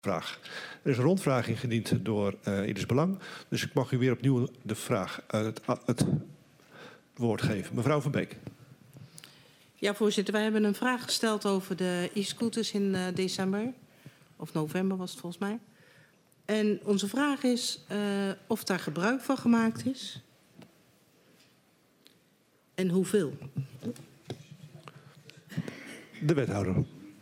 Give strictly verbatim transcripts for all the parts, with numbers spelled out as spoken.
vraag. Er is een rondvraag ingediend door uh, Ieders Belang. Dus ik mag u weer opnieuw de vraag, uh, het, het woord geven. Mevrouw Van Beek. Ja, voorzitter. Wij hebben een vraag gesteld over de e-scooters in uh, december. Of november was het volgens mij. En onze vraag is uh, of daar gebruik van gemaakt is. En hoeveel? De wethouder.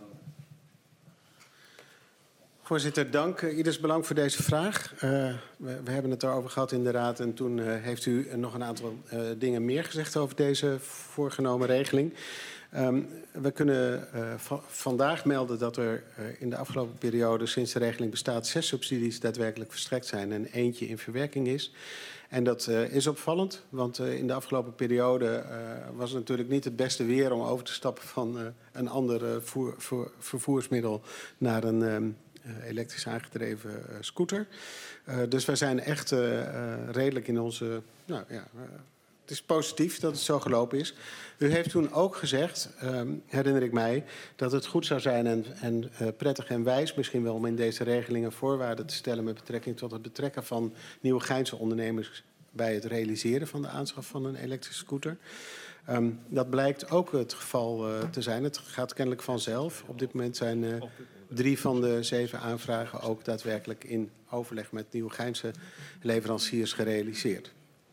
Voorzitter, dank. Ieders Belang voor deze vraag. Uh, we, we hebben het erover gehad in de Raad en toen uh, heeft u nog een aantal uh, dingen meer gezegd over deze voorgenomen regeling. Um, we kunnen uh, va vandaag melden dat er uh, in de afgelopen periode sinds de regeling bestaat zes subsidies daadwerkelijk verstrekt zijn en eentje in verwerking is. En dat uh, is opvallend, want uh, in de afgelopen periode uh, was het natuurlijk niet het beste weer om over te stappen van uh, een ander uh, voer, voer, vervoersmiddel naar een um, uh, elektrisch aangedreven uh, scooter. Uh, dus wij zijn echt uh, uh, redelijk in onze... Nou, ja, uh, het is positief dat het zo gelopen is. U heeft toen ook gezegd, um, herinner ik mij, dat het goed zou zijn en, en uh, prettig en wijs misschien wel om in deze regelingen voorwaarden te stellen met betrekking tot het betrekken van Nieuwegeinse ondernemers bij het realiseren van de aanschaf van een elektrische scooter. Um, dat blijkt ook het geval uh, te zijn. Het gaat kennelijk vanzelf. Op dit moment zijn uh, drie van de zeven aanvragen ook daadwerkelijk in overleg met Nieuwegeinse leveranciers gerealiseerd.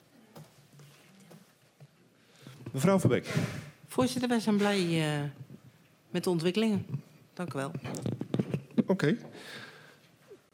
Mevrouw Van Beek. Voorzitter, wij zijn blij uh, met de ontwikkelingen. Dank u wel. Oké. Okay.